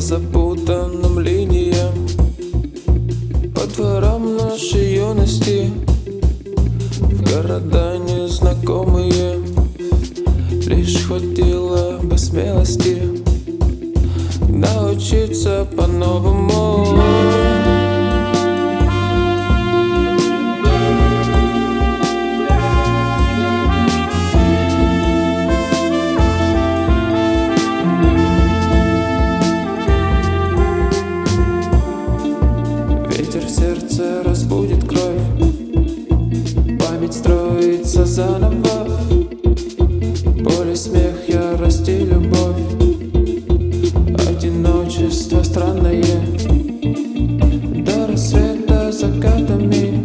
запутанным линиям, по дворам нашей юности, в города незнакомые. Лишь хватило бы смелости научиться по-новому. Ветер в сердце разбудит кровь, память строится заново. Боль и смех, ярость и любовь, одиночество странное. До рассвета закатами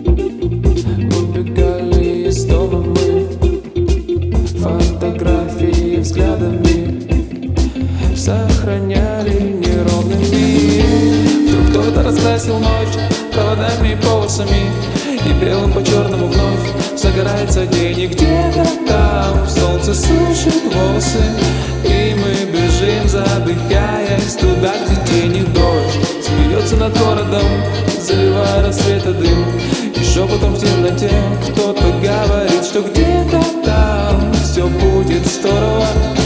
убегали из дома мы, фотографии взглядами сохраняли неровными. Вдруг кто-то раскрасил ночь проводами и полосами, и белым по черному вновь загорается день. И где-то там солнце сушит волосы, и мы бежим, задыхаясь, туда, где тень и дождь смеется над городом, заливая рассвета дым. И шепотом в темноте кто-то говорит, что где-то там все будет здорово.